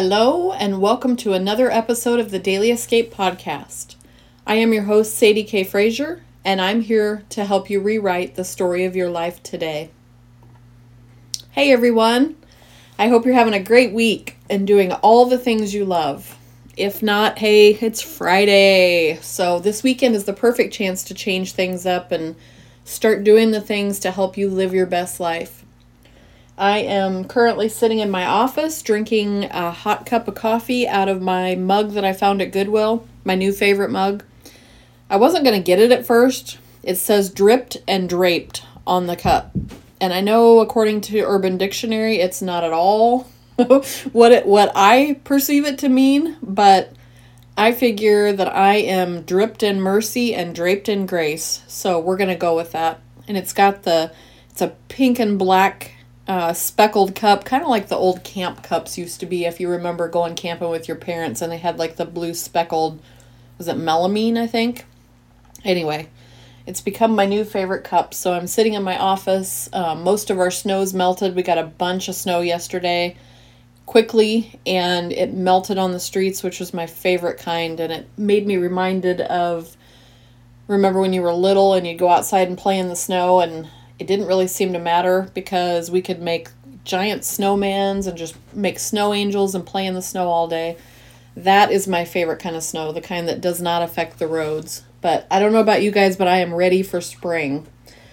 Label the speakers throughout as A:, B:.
A: Hello, and welcome to another episode of the Daily Escape Podcast. I am your host, Sadie K. Frazier, and I'm here to help you rewrite the story of your life today. Hey everyone! I hope you're having a great week and doing all the things you love. If not, hey, it's Friday, so this weekend is the perfect chance to change things up and start doing the things to help you live your best life. I am currently sitting in my office drinking a hot cup of coffee out of my mug that I found at Goodwill, my new favorite mug. I wasn't going to get it at first. It says dripped and draped on the cup. And I know according to Urban Dictionary, it's not at all what I perceive it to mean, but I figure that I am dripped in mercy and draped in grace. So we're going to go with that. And it's a pink and black speckled cup, kind of like the old camp cups used to be, if you remember going camping with your parents and they had like the blue speckled, was it melamine, I think? Anyway, it's become my new favorite cup. So I'm sitting in my office. Most of our snow's melted. We got a bunch of snow yesterday quickly, and it melted on the streets, which was my favorite kind. And it made me reminded of, remember when you were little and you'd go outside and play in the snow, and it didn't really seem to matter because we could make giant snowmans and just make snow angels and play in the snow all day. That is my favorite kind of snow, the kind that does not affect the roads. But I don't know about you guys, but I am ready for spring.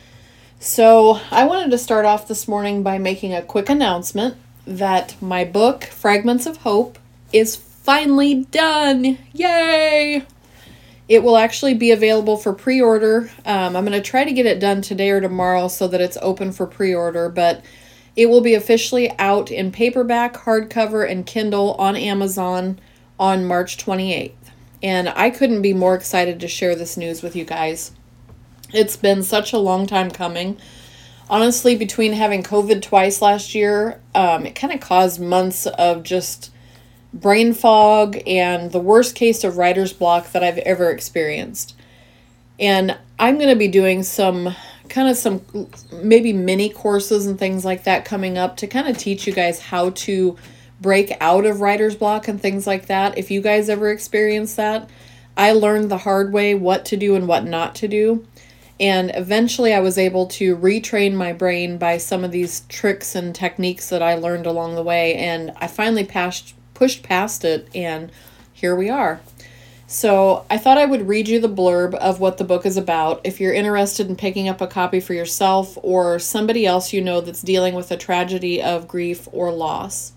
A: So I wanted to start off this morning by making a quick announcement that my book, Fragments of Hope, is finally done. Yay! It will actually be available for pre-order. I'm going to try to get it done today or tomorrow so that it's open for pre-order, but it will be officially out in paperback, hardcover, and Kindle on Amazon on March 28th. And I couldn't be more excited to share this news with you guys. It's been such a long time coming. Honestly, between having COVID twice last year, it kind of caused months of just brain fog and the worst case of writer's block that I've ever experienced. And I'm going to be doing some maybe mini courses and things like that coming up to kind of teach you guys how to break out of writer's block and things like that. If you guys ever experience that, I learned the hard way what to do and what not to do. And eventually I was able to retrain my brain by some of these tricks and techniques that I learned along the way. And I finally pushed past it, and here we are. So I thought I would read you the blurb of what the book is about if you're interested in picking up a copy for yourself or somebody else you know that's dealing with a tragedy of grief or loss.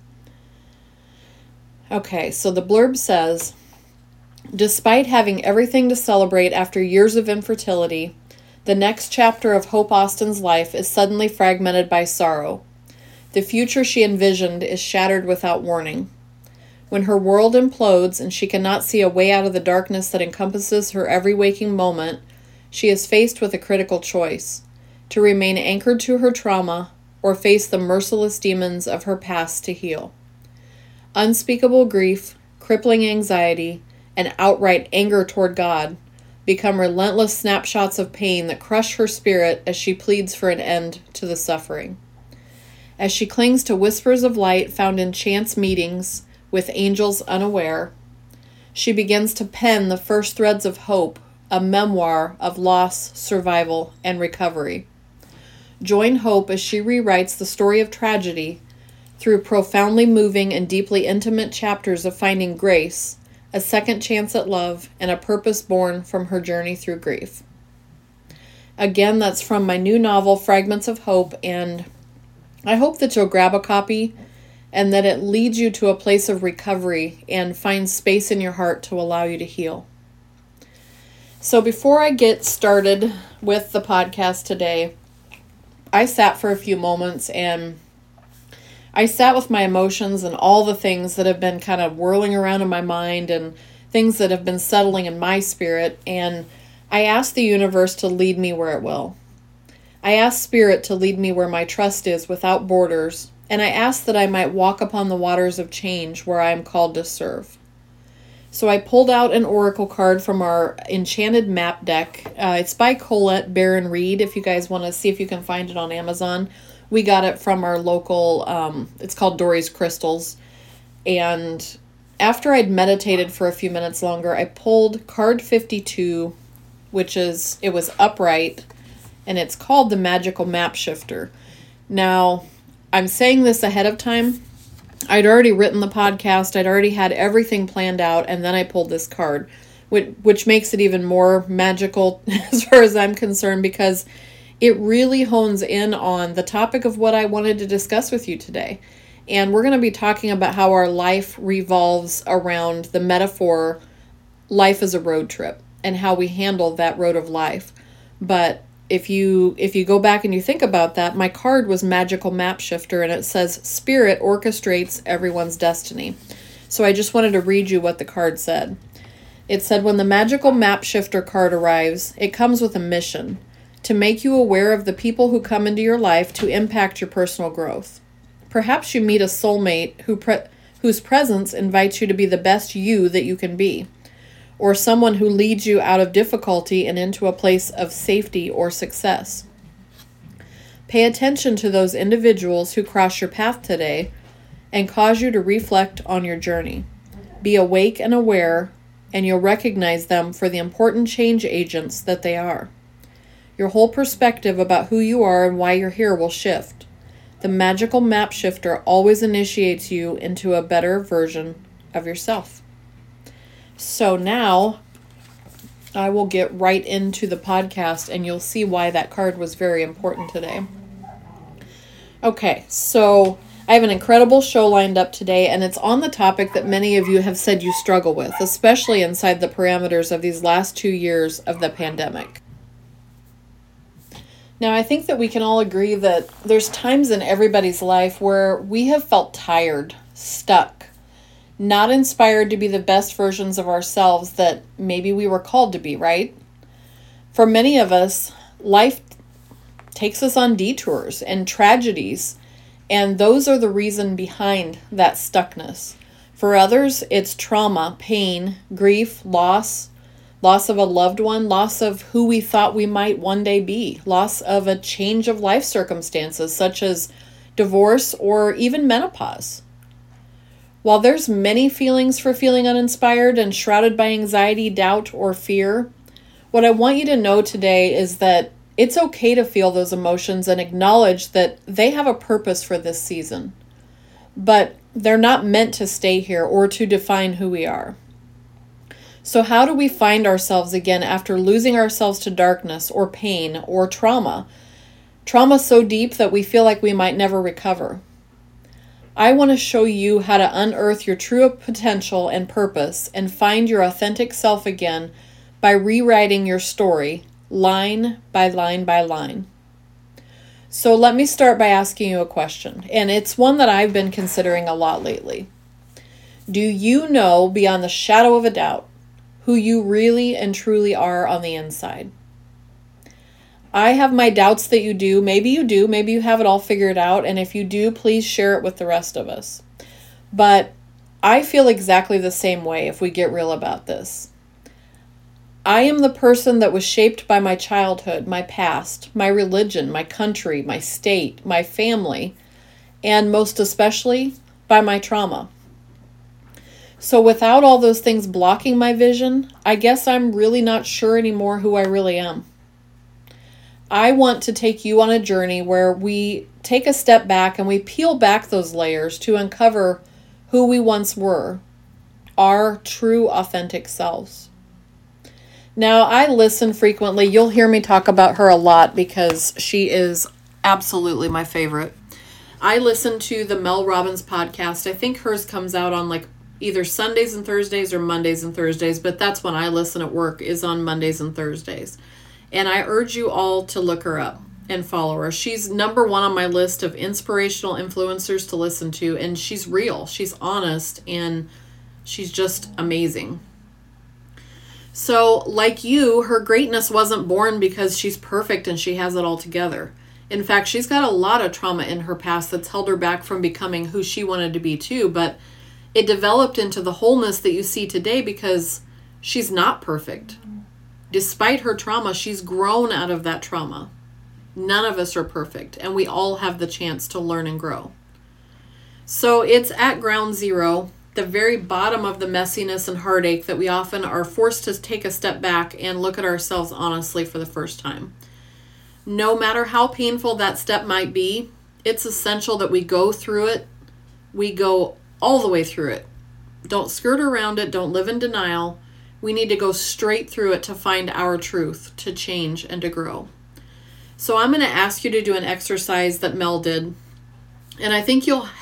A: Okay, so the blurb says, despite having everything to celebrate after years of infertility, the next chapter of Hope Austin's life is suddenly fragmented by sorrow. The future she envisioned is shattered without warning. When her world implodes and she cannot see a way out of the darkness that encompasses her every waking moment, she is faced with a critical choice: to remain anchored to her trauma or face the merciless demons of her past to heal. Unspeakable grief, crippling anxiety, and outright anger toward God become relentless snapshots of pain that crush her spirit as she pleads for an end to the suffering. As she clings to whispers of light found in chance meetings with angels unaware, she begins to pen the first threads of hope, a memoir of loss, survival, and recovery. Join Hope as she rewrites the story of tragedy through profoundly moving and deeply intimate chapters of finding grace, a second chance at love, and a purpose born from her journey through grief. Again, that's from my new novel, Fragments of Hope, and I hope that you'll grab a copy and that it leads you to a place of recovery and finds space in your heart to allow you to heal. So before I get started with the podcast today, I sat for a few moments and I sat with my emotions and all the things that have been kind of whirling around in my mind and things that have been settling in my spirit, and I asked the universe to lead me where it will. I asked Spirit to lead me where my trust is without borders, and I asked that I might walk upon the waters of change where I am called to serve. So I pulled out an oracle card from our enchanted map deck. It's by Colette Baron Reed, if you guys want to see if you can find it on Amazon. We got it from our local, it's called Dory's Crystals. And after I'd meditated for a few minutes longer, I pulled card 52, it was upright, and it's called the Magical Map Shifter. Now, I'm saying this ahead of time. I'd already written the podcast. I'd already had everything planned out, and then I pulled this card, which makes it even more magical as far as I'm concerned, because it really hones in on the topic of what I wanted to discuss with you today. And we're going to be talking about how our life revolves around the metaphor, life is a road trip, and how we handle that road of life. But if you go back and you think about that, my card was Magical Map Shifter, and it says Spirit orchestrates everyone's destiny. So I just wanted to read you what the card said. It said, when the Magical Map Shifter card arrives, it comes with a mission to make you aware of the people who come into your life to impact your personal growth. Perhaps you meet a soulmate whose presence invites you to be the best you that you can be, or someone who leads you out of difficulty and into a place of safety or success. Pay attention to those individuals who cross your path today and cause you to reflect on your journey. Be awake and aware, and you'll recognize them for the important change agents that they are. Your whole perspective about who you are and why you're here will shift. The Magical Map Shifter always initiates you into a better version of yourself. So now I will get right into the podcast, and you'll see why that card was very important today. Okay, so I have an incredible show lined up today, and it's on the topic that many of you have said you struggle with, especially inside the parameters of these last 2 years of the pandemic. Now, I think that we can all agree that there's times in everybody's life where we have felt tired, stuck, not inspired to be the best versions of ourselves that maybe we were called to be, right? For many of us, life takes us on detours and tragedies, and those are the reason behind that stuckness. For others, it's trauma, pain, grief, loss of a loved one, loss of who we thought we might one day be, loss of a change of life circumstances such as divorce or even menopause. While there's many feelings for feeling uninspired and shrouded by anxiety, doubt, or fear, what I want you to know today is that it's okay to feel those emotions and acknowledge that they have a purpose for this season. But they're not meant to stay here or to define who we are. So how do we find ourselves again after losing ourselves to darkness or pain or trauma? Trauma so deep that we feel like we might never recover. I want to show you how to unearth your true potential and purpose and find your authentic self again by rewriting your story, line by line by line. So let me start by asking you a question, and it's one that I've been considering a lot lately. Do you know beyond the shadow of a doubt who you really and truly are on the inside? I have my doubts that you do. Maybe you have it all figured out, and if you do, please share it with the rest of us. But I feel exactly the same way if we get real about this. I am the person that was shaped by my childhood, my past, my religion, my country, my state, my family, and most especially by my trauma. So without all those things blocking my vision, I guess I'm really not sure anymore who I really am. I want to take you on a journey where we take a step back and we peel back those layers to uncover who we once were, our true authentic selves. Now, I listen frequently. You'll hear me talk about her a lot because she is absolutely my favorite. I listen to the Mel Robbins podcast. I think hers comes out on like either Sundays and Thursdays or Mondays and Thursdays, but that's when I listen at work, is on Mondays and Thursdays. And I urge you all to look her up and follow her. She's number one on my list of inspirational influencers to listen to, and she's real, she's honest, and she's just amazing. So, like you, her greatness wasn't born because she's perfect and she has it all together. In fact, she's got a lot of trauma in her past that's held her back from becoming who she wanted to be too, but it developed into the wholeness that you see today because she's not perfect. Despite her trauma, she's grown out of that trauma. None of us are perfect, and we all have the chance to learn and grow. So it's at ground zero, the very bottom of the messiness and heartache, that we often are forced to take a step back and look at ourselves honestly for the first time. No matter how painful that step might be, it's essential that we go through it. We go all the way through it. Don't skirt around it. Don't live in denial. We need to go straight through it to find our truth, to change, and to grow. So I'm going to ask you to do an exercise that Mel did, and I think you'll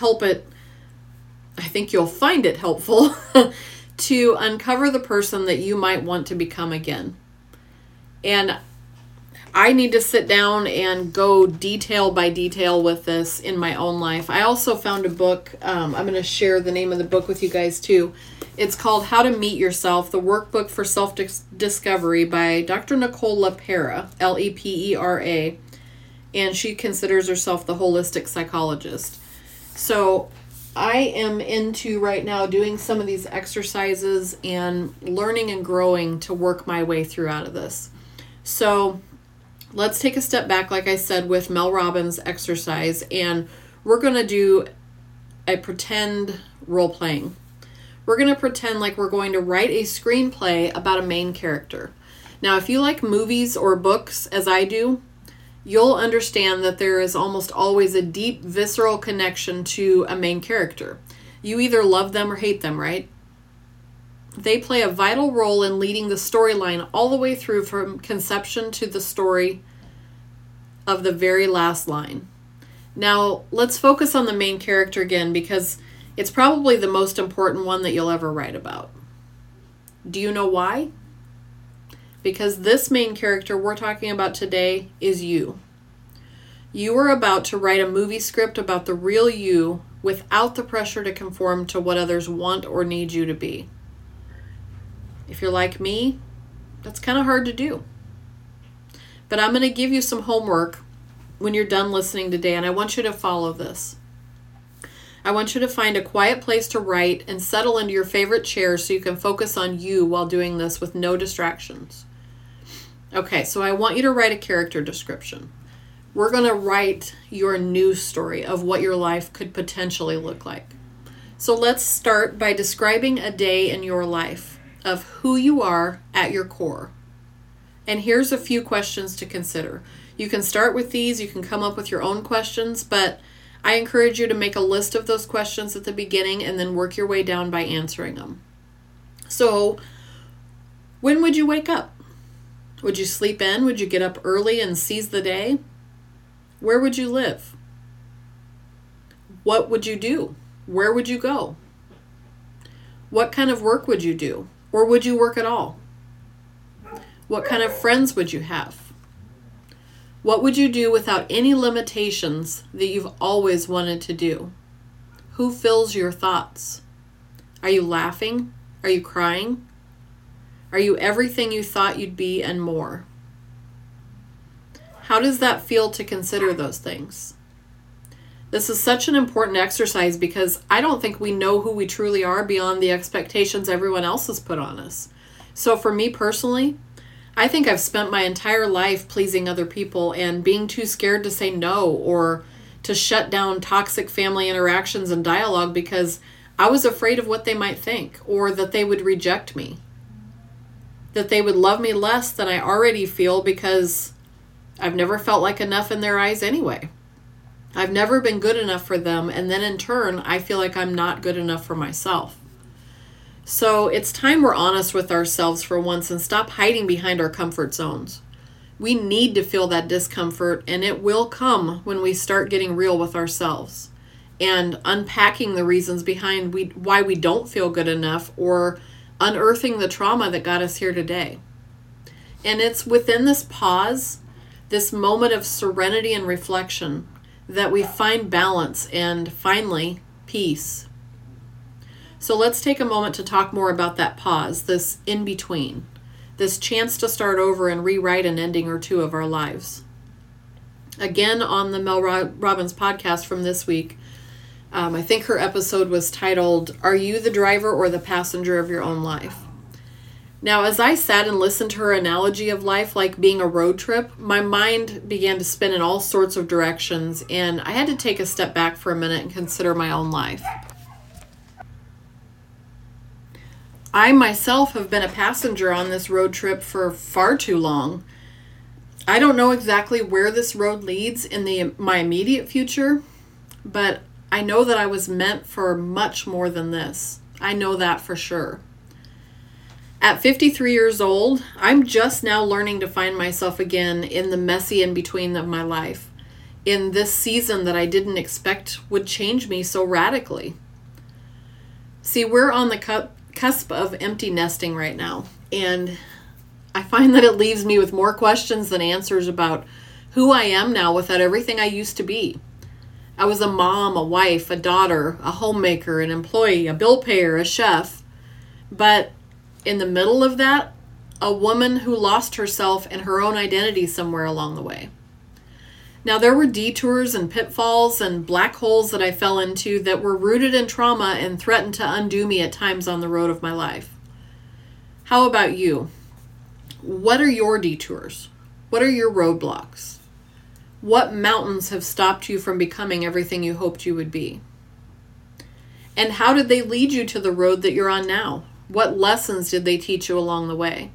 A: find it helpful to uncover the person that you might want to become again. And I need to sit down and go detail by detail with this in my own life. I also found a book. I'm going to share the name of the book with you guys too. It's called How to Meet Yourself, the Workbook for Self-Discovery by Dr. Nicole LePera, Lepera. And she considers herself the holistic psychologist. So I am into right now doing some of these exercises and learning and growing to work my way through out of this. So let's take a step back, like I said, with Mel Robbins' exercise, and we're going to do a pretend role playing. We're going to pretend like we're going to write a screenplay about a main character. Now, if you like movies or books, as I do, you'll understand that there is almost always a deep, visceral connection to a main character. You either love them or hate them, right? They play a vital role in leading the storyline all the way through from conception to the story of the very last line. Now, let's focus on the main character again, because it's probably the most important one that you'll ever write about. Do you know why? Because this main character we're talking about today is you. You are about to write a movie script about the real you without the pressure to conform to what others want or need you to be. If you're like me, that's kind of hard to do. But I'm going to give you some homework when you're done listening today, and I want you to follow this. I want you to find a quiet place to write and settle into your favorite chair so you can focus on you while doing this with no distractions. Okay, so I want you to write a character description. We're going to write your news story of what your life could potentially look like. So let's start by describing a day in your life of who you are at your core. And here's a few questions to consider. You can start with these, you can come up with your own questions, but I encourage you to make a list of those questions at the beginning and then work your way down by answering them. So, when would you wake up? Would you sleep in? Would you get up early and seize the day? Where would you live? What would you do? Where would you go? What kind of work would you do? Or would you work at all? What kind of friends would you have? What would you do without any limitations that you've always wanted to do? Who fills your thoughts? Are you laughing? Are you crying? Are you everything you thought you'd be and more? How does that feel to consider those things? This is such an important exercise because I don't think we know who we truly are beyond the expectations everyone else has put on us. So for me personally, I think I've spent my entire life pleasing other people and being too scared to say no or to shut down toxic family interactions and dialogue because I was afraid of what they might think or that they would reject me. That they would love me less than I already feel because I've never felt like enough in their eyes anyway. I've never been good enough for them, and then in turn, I feel like I'm not good enough for myself. So it's time we're honest with ourselves for once and stop hiding behind our comfort zones. We need to feel that discomfort, and it will come when we start getting real with ourselves and unpacking the reasons behind why we don't feel good enough or unearthing the trauma that got us here today. And it's within this pause, this moment of serenity and reflection, that we find balance and finally peace. So let's take a moment to talk more about that pause, this in-between, this chance to start over and rewrite an ending or two of our lives. Again, on the Mel Robbins podcast from this week, I think her episode was titled, Are You the Driver or the Passenger of Your Own Life? Now, as I sat and listened to her analogy of life like being a road trip, my mind began to spin in all sorts of directions, and I had to take a step back for a minute and consider my own life. I myself have been a passenger on this road trip for far too long. I don't know exactly where this road leads in my immediate future, but I know that I was meant for much more than this. I know that for sure. At 53 years old, I'm just now learning to find myself again in the messy in-between of my life, in this season that I didn't expect would change me so radically. See, we're on the cusp of empty nesting right now, and I find that it leaves me with more questions than answers about who I am now without everything I used to be. I was a mom, a wife, a daughter, a homemaker, an employee, a bill payer, a chef, but in the middle of that, a woman who lost herself and her own identity somewhere along the way. Now, there were detours and pitfalls and black holes that I fell into that were rooted in trauma and threatened to undo me at times on the road of my life. How about you? What are your detours? What are your roadblocks? What mountains have stopped you from becoming everything you hoped you would be? And how did they lead you to the road that you're on now? What lessons did they teach you along the way?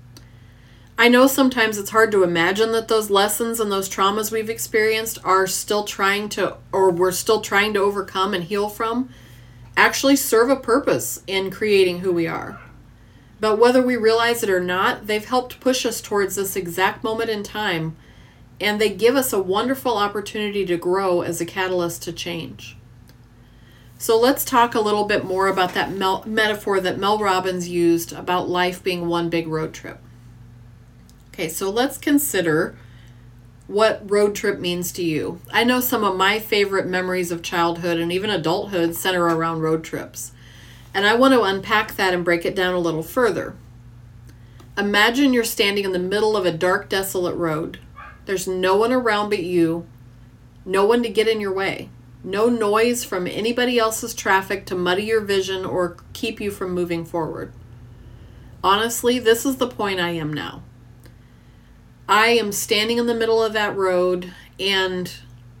A: I know sometimes it's hard to imagine that those lessons and those traumas we've experienced we're still trying to overcome and heal from, actually serve a purpose in creating who we are. But whether we realize it or not, they've helped push us towards this exact moment in time, and they give us a wonderful opportunity to grow as a catalyst to change. So let's talk a little bit more about that metaphor that Mel Robbins used about life being one big road trip. Okay, so let's consider what road trip means to you. I know some of my favorite memories of childhood and even adulthood center around road trips. And I want to unpack that and break it down a little further. Imagine you're standing in the middle of a dark, desolate road. There's no one around but you, no one to get in your way. No noise from anybody else's traffic to muddy your vision or keep you from moving forward. Honestly, this is the point I am now. I am standing in the middle of that road, and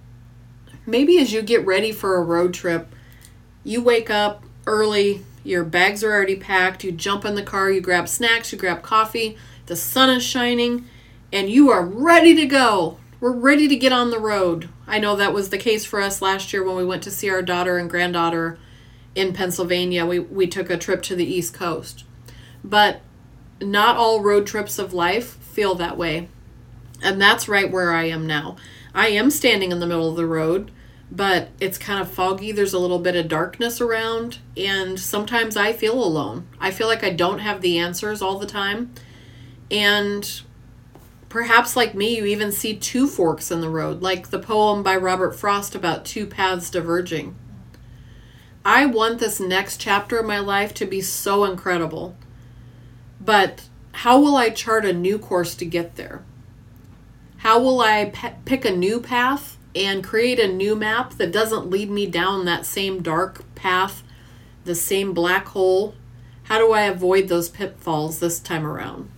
A: maybe as you get ready for a road trip, you wake up early, your bags are already packed, you jump in the car, you grab snacks, you grab coffee, the sun is shining, and you are ready to go. We're ready to get on the road. I know that was the case for us last year when we went to see our daughter and granddaughter in Pennsylvania. We took a trip to the East Coast. But not all road trips of life feel that way. And that's right where I am now. I am standing in the middle of the road, but it's kind of foggy. There's a little bit of darkness around, and sometimes I feel alone. I feel like I don't have the answers all the time. And perhaps like me, you even see two forks in the road, like the poem by Robert Frost about two paths diverging. I want this next chapter of my life to be so incredible. But how will I chart a new course to get there? How will I pick a new path and create a new map that doesn't lead me down that same dark path, the same black hole? How do I avoid those pitfalls this time around?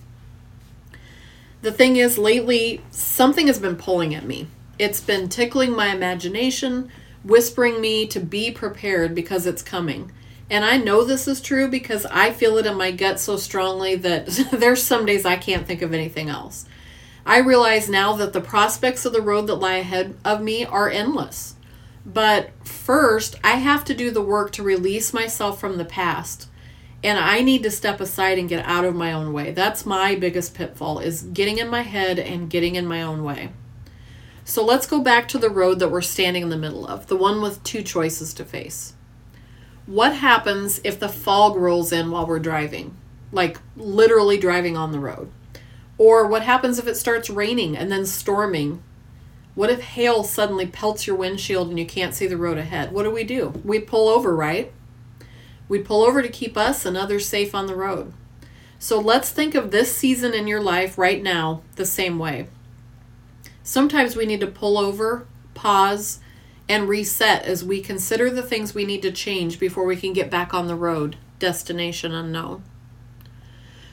A: The thing is, lately, something has been pulling at me. It's been tickling my imagination, whispering me to be prepared because it's coming. And I know this is true because I feel it in my gut so strongly that there's some days I can't think of anything else. I realize now that the prospects of the road that lie ahead of me are endless. But first, I have to do the work to release myself from the past. And I need to step aside and get out of my own way. That's my biggest pitfall, is getting in my head and getting in my own way. So let's go back to the road that we're standing in the middle of, the one with two choices to face. What happens if the fog rolls in while we're driving? Like literally driving on the road. Or what happens if it starts raining and then storming? What if hail suddenly pelts your windshield and you can't see the road ahead? What do? We pull over, right? We pull over to keep us and others safe on the road. So let's think of this season in your life right now the same way. Sometimes we need to pull over, pause, and reset as we consider the things we need to change before we can get back on the road, destination unknown.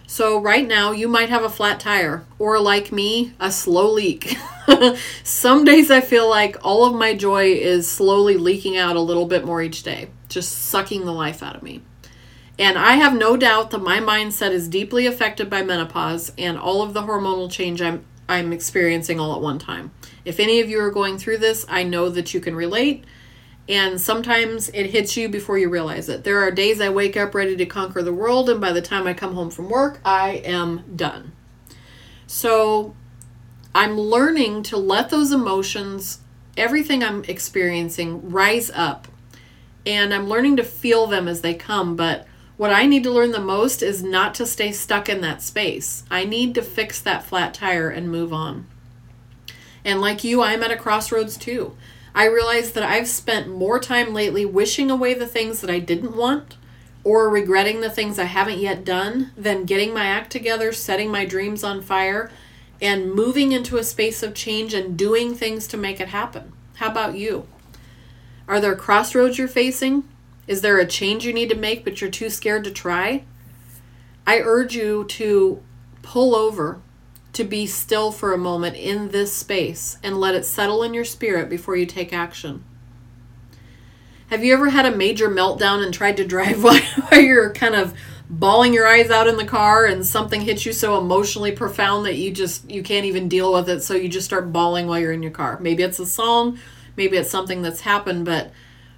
A: So right now you might have a flat tire, or like me, a slow leak. Some days I feel like all of my joy is slowly leaking out a little bit more each day, just sucking the life out of me. And I have no doubt that my mindset is deeply affected by menopause and all of the hormonal change I'm experiencing all at one time. If any of you are going through this, I know that you can relate. And sometimes it hits you before you realize it. There are days I wake up ready to conquer the world, and by the time I come home from work, I am done. So I'm learning to let those emotions, everything I'm experiencing, rise up. And I'm learning to feel them as they come. But what I need to learn the most is not to stay stuck in that space. I need to fix that flat tire and move on. And like you, I'm at a crossroads too. I realize that I've spent more time lately wishing away the things that I didn't want or regretting the things I haven't yet done than getting my act together, setting my dreams on fire, and moving into a space of change and doing things to make it happen. How about you? Are there crossroads you're facing? Is there a change you need to make but you're too scared to try? I urge you to pull over, to be still for a moment in this space and let it settle in your spirit before you take action. Have you ever had a major meltdown and tried to drive while you're kind of bawling your eyes out in the car and something hits you so emotionally profound that you can't even deal with it, so you just start bawling while you're in your car? Maybe it's a song, maybe it's something that's happened, but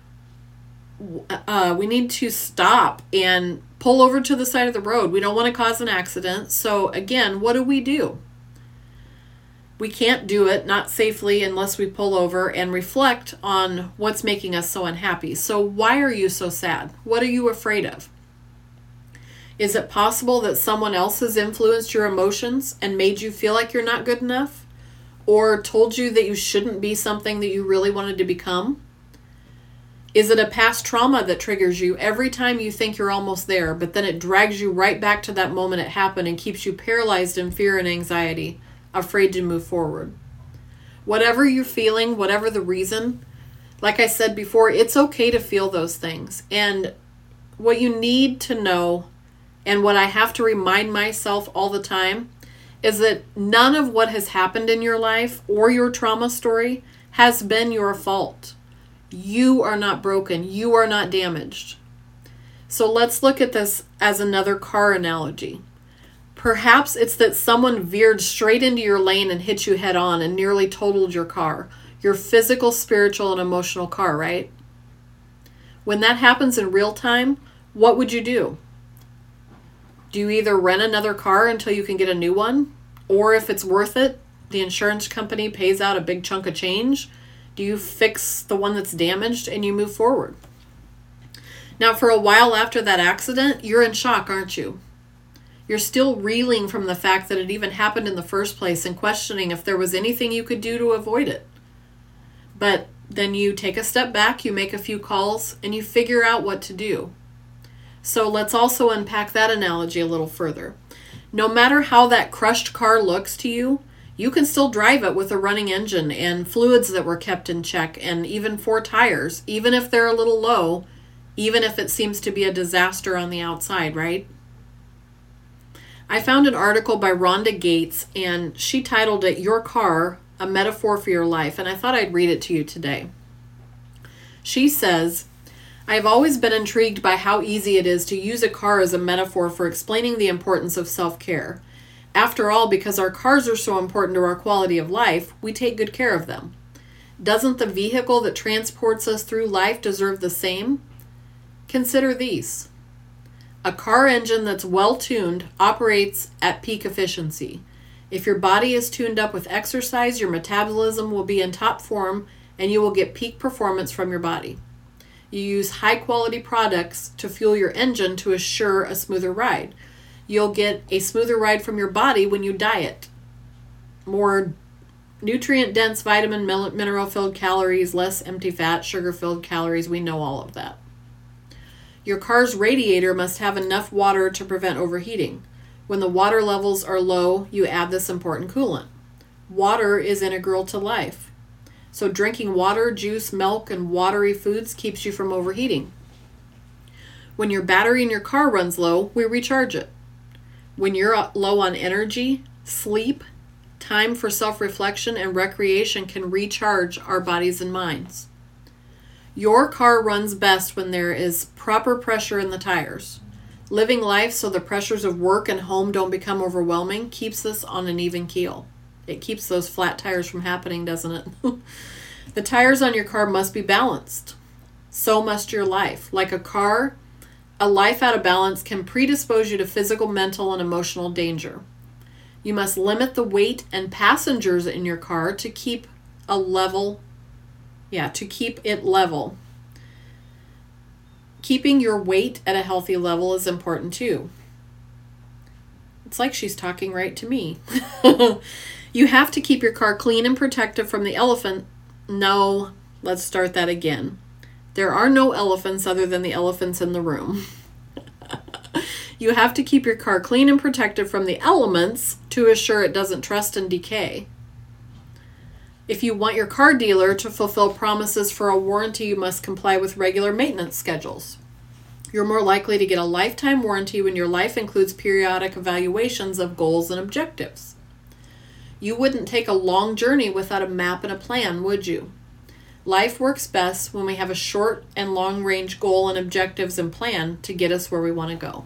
A: we need to stop and pull over to the side of the road. We don't want to cause an accident. So again, what do? We can't do it, not safely, unless we pull over and reflect on what's making us so unhappy. So why are you so sad? What are you afraid of? Is it possible that someone else has influenced your emotions and made you feel like you're not good enough? Or told you that you shouldn't be something that you really wanted to become? Is it a past trauma that triggers you every time you think you're almost there, but then it drags you right back to that moment it happened and keeps you paralyzed in fear and anxiety, afraid to move forward? Whatever you're feeling, whatever the reason, like I said before, it's okay to feel those things. And what you need to know, and what I have to remind myself all the time, is that none of what has happened in your life or your trauma story has been your fault. You are not broken. You are not damaged. So let's look at this as another car analogy. Perhaps it's that someone veered straight into your lane and hit you head on and nearly totaled your car, your physical, spiritual, and emotional car, right? When that happens in real time, what would you do? Do you either rent another car until you can get a new one? Or if it's worth it, the insurance company pays out a big chunk of change? Do you fix the one that's damaged and you move forward? Now, for a while after that accident, you're in shock, aren't you? You're still reeling from the fact that it even happened in the first place and questioning if there was anything you could do to avoid it. But then you take a step back, you make a few calls, and you figure out what to do. So let's also unpack that analogy a little further. No matter how that crushed car looks to you, you can still drive it with a running engine and fluids that were kept in check and even 4 tires, even if they're a little low, even if it seems to be a disaster on the outside, right? I found an article by Rhonda Gates, and she titled it, "Your Car, A Metaphor for Your Life," and I thought I'd read it to you today. She says, "I have always been intrigued by how easy it is to use a car as a metaphor for explaining the importance of self-care. After all, because our cars are so important to our quality of life, we take good care of them. Doesn't the vehicle that transports us through life deserve the same? Consider these. A car engine that's well-tuned operates at peak efficiency. If your body is tuned up with exercise, your metabolism will be in top form and you will get peak performance from your body. You use high-quality products to fuel your engine to assure a smoother ride. You'll get a smoother ride from your body when you diet. More nutrient-dense, vitamin, mineral-filled calories, less empty fat, sugar-filled calories. We know all of that. Your car's radiator must have enough water to prevent overheating. When the water levels are low, you add this important coolant. Water is integral to life. So drinking water, juice, milk, and watery foods keeps you from overheating. When your battery in your car runs low, we recharge it. When you're low on energy, sleep, time for self-reflection, and recreation can recharge our bodies and minds. Your car runs best when there is proper pressure in the tires. Living life so the pressures of work and home don't become overwhelming keeps us on an even keel. It keeps those flat tires from happening, doesn't it? The tires on your car must be balanced. So must your life. Like a car, a life out of balance can predispose you to physical, mental, and emotional danger. You must limit the weight and passengers in your car to keep it level. Keeping your weight at a healthy level is important too. It's like she's talking right to me. You have to keep your car clean and protected from the elephant. No, let's start that again. There are no elephants other than the elephants in the room. You have to keep your car clean and protected from the elements to assure it doesn't rust and decay. If you want your car dealer to fulfill promises for a warranty, you must comply with regular maintenance schedules. You're more likely to get a lifetime warranty when your life includes periodic evaluations of goals and objectives. You wouldn't take a long journey without a map and a plan, would you? Life works best when we have a short and long-range goal and objectives and plan to get us where we want to go.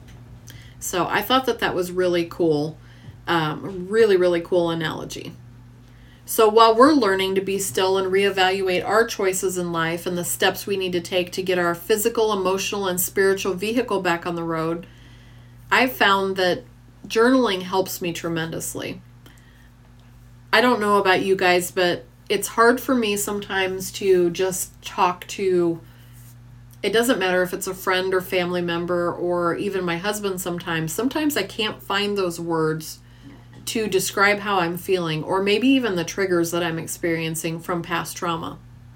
A: So I thought that was really cool. Really, really cool analogy. So while we're learning to be still and reevaluate our choices in life and the steps we need to take to get our physical, emotional, and spiritual vehicle back on the road, I've found that journaling helps me tremendously. I don't know about you guys, but it's hard for me sometimes to just talk to, it doesn't matter if it's a friend or family member or even my husband sometimes. Sometimes I can't find those words to describe how I'm feeling, or maybe even the triggers that I'm experiencing from past trauma.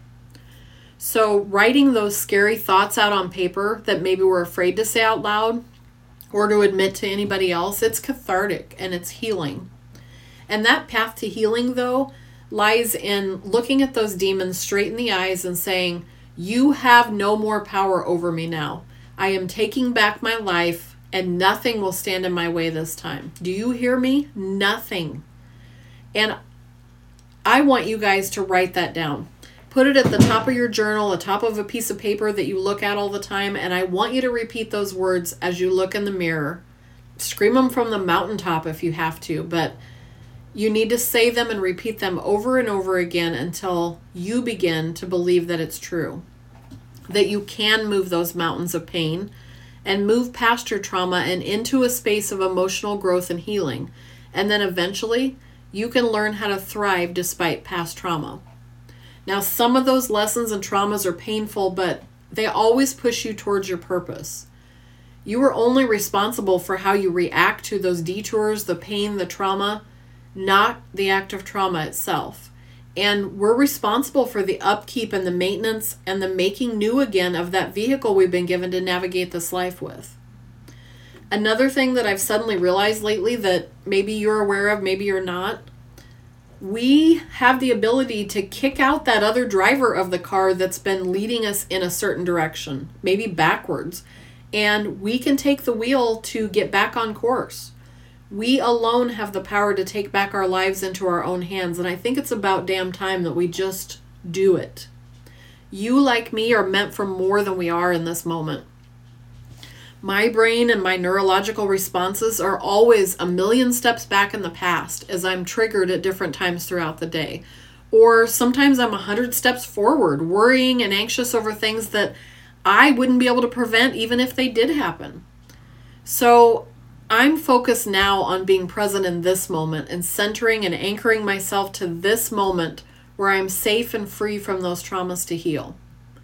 A: So writing those scary thoughts out on paper that maybe we're afraid to say out loud or to admit to anybody else, it's cathartic and it's healing. And that path to healing, though, lies in looking at those demons straight in the eyes and saying, "You have no more power over me now. I am taking back my life, and nothing will stand in my way this time." Do you hear me? Nothing. And I want you guys to write that down. Put it at the top of your journal, the top of a piece of paper that you look at all the time, and I want you to repeat those words as you look in the mirror. Scream them from the mountaintop if you have to, but you need to say them and repeat them over and over again until you begin to believe that it's true. That you can move those mountains of pain and move past your trauma and into a space of emotional growth and healing. And then eventually, you can learn how to thrive despite past trauma. Now, some of those lessons and traumas are painful, but they always push you towards your purpose. You are only responsible for how you react to those detours, the pain, the trauma, not the act of trauma itself. And we're responsible for the upkeep and the maintenance and the making new again of that vehicle we've been given to navigate this life with. Another thing that I've suddenly realized lately that maybe you're aware of, maybe you're not, we have the ability to kick out that other driver of the car that's been leading us in a certain direction, maybe backwards, and we can take the wheel to get back on course. We alone have the power to take back our lives into our own hands, and I think it's about damn time that we just do it. You, like me, are meant for more than we are in this moment. My brain and my neurological responses are always a million steps back in the past as I'm triggered at different times throughout the day. Or sometimes I'm 100 steps forward, worrying and anxious over things that I wouldn't be able to prevent even if they did happen. So I'm focused now on being present in this moment and centering and anchoring myself to this moment where I'm safe and free from those traumas to heal.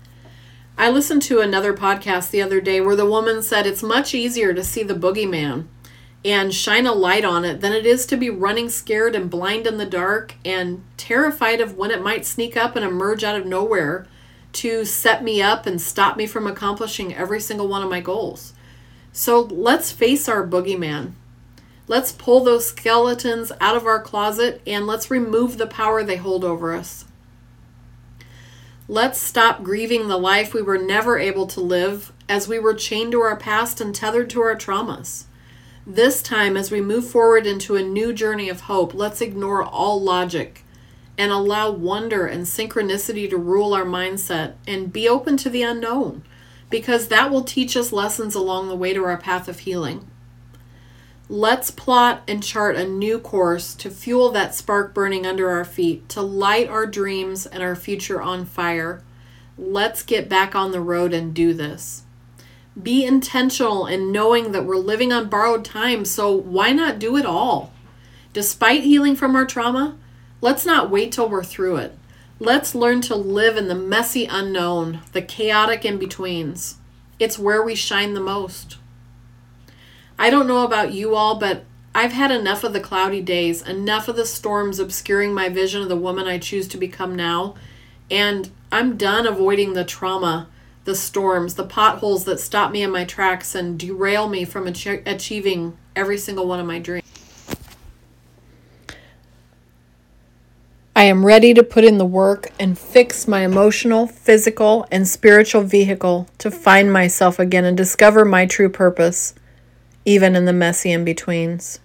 A: I listened to another podcast the other day where the woman said it's much easier to see the boogeyman and shine a light on it than it is to be running scared and blind in the dark and terrified of when it might sneak up and emerge out of nowhere to set me up and stop me from accomplishing every single one of my goals. So let's face our boogeyman. Let's pull those skeletons out of our closet and let's remove the power they hold over us. Let's stop grieving the life we were never able to live as we were chained to our past and tethered to our traumas. This time, as we move forward into a new journey of hope, let's ignore all logic and allow wonder and synchronicity to rule our mindset and be open to the unknown, because that will teach us lessons along the way to our path of healing. Let's plot and chart a new course to fuel that spark burning under our feet, to light our dreams and our future on fire. Let's get back on the road and do this. Be intentional in knowing that we're living on borrowed time, so why not do it all? Despite healing from our trauma, let's not wait till we're through it. Let's learn to live in the messy unknown, the chaotic in-betweens. It's where we shine the most. I don't know about you all, but I've had enough of the cloudy days, enough of the storms obscuring my vision of the woman I choose to become now, and I'm done avoiding the trauma, the storms, the potholes that stop me in my tracks and derail me from achieving every single one of my dreams. I am ready to put in the work and fix my emotional, physical, and spiritual vehicle to find myself again and discover my true purpose, even in the messy in-betweens.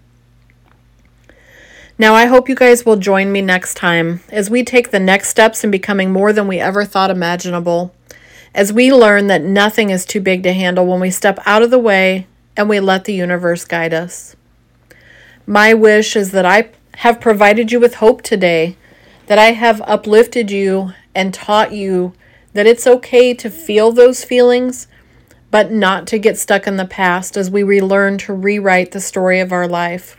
A: Now, I hope you guys will join me next time as we take the next steps in becoming more than we ever thought imaginable, as we learn that nothing is too big to handle when we step out of the way and we let the universe guide us. My wish is that I have provided you with hope today, that I have uplifted you and taught you that it's okay to feel those feelings, but not to get stuck in the past as we relearn to rewrite the story of our life.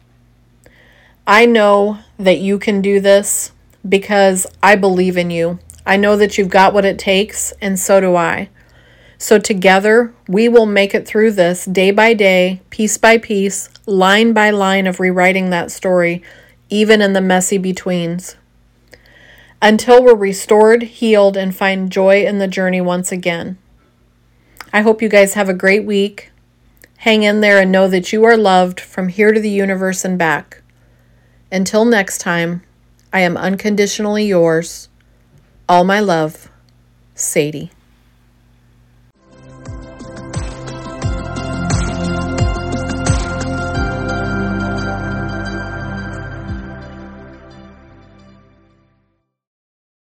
A: I know that you can do this because I believe in you. I know that you've got what it takes, and so do I. So together, we will make it through this day by day, piece by piece, line by line of rewriting that story, even in the messy betweens, until we're restored, healed, and find joy in the journey once again. I hope you guys have a great week. Hang in there and know that you are loved from here to the universe and back. Until next time, I am unconditionally yours. All my love, Sadie.